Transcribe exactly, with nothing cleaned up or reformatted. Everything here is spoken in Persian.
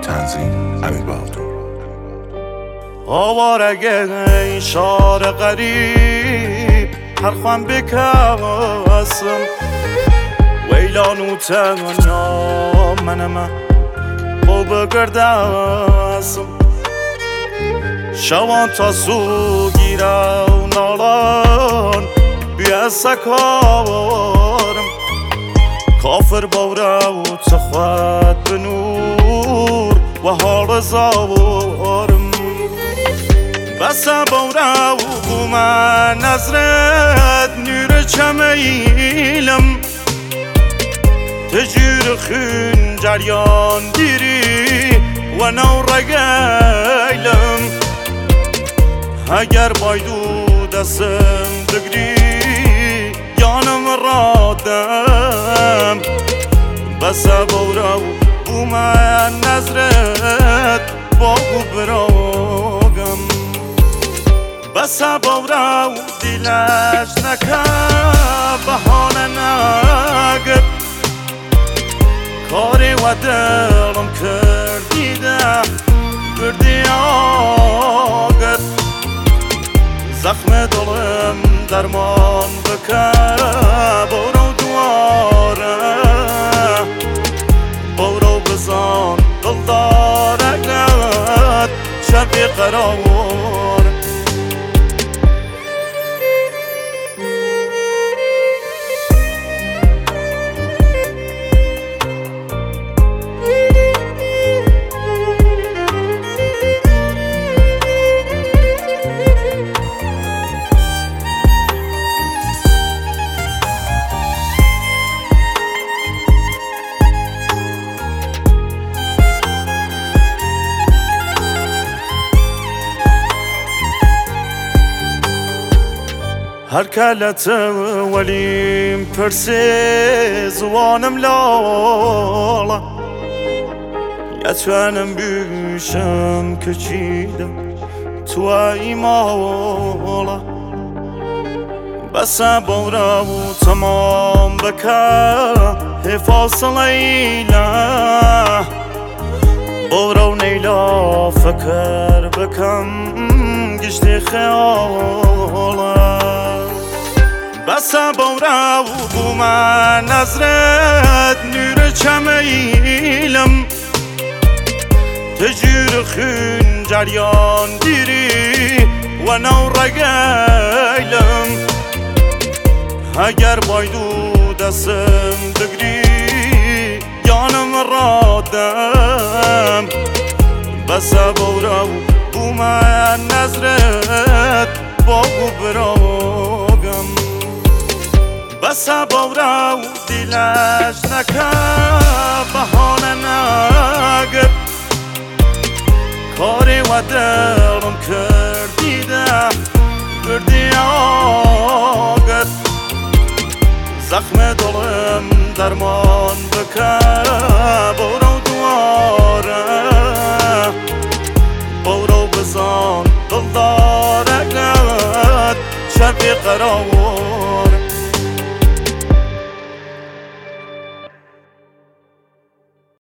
تنظیم امیر بهادر. آوارگه این شار غریب هر خوان بکاسم ویلانو تنیا منم او بگرداسم شوان تا سو گیره و نالان بیا سکارم کافر بوره و تخواد بنور و حال زارم بس بوره و بوما نظرت نور چمیلم تجیر خون جریان دیری و نو رگیلم اگر بایدو دستم بگری یانم رادم بس بوره و بوما نظرت باگو براگم بس بوره و دیلش نکه بهانه نگر کاری و دلم کردیده کردی آگر زخم دلم درمان بکه برو دواره برو بزن دل دارد شبی قرار هر کلت ولیم پرسی زوانم لالا یتوانم بیشم کچیدم تو ایمالا بس بوره و تمام بکه حفاظ لیلا بوره و نیلا فکر بکم گشت خیالا بس بوره و بوما نظرت نور چمیلم تجیر خون جریان دیری و نو رگیلم اگر بایدو دستم بگری یانم رادم بس بوره و بوما نظرت باگو براگم بس بوره و دیلش نکه بهانه نگر کاری و دلم کردیده کردی آگر زخم دلم درمان بکه برو دواره برو بزن دل دارد شبی قرار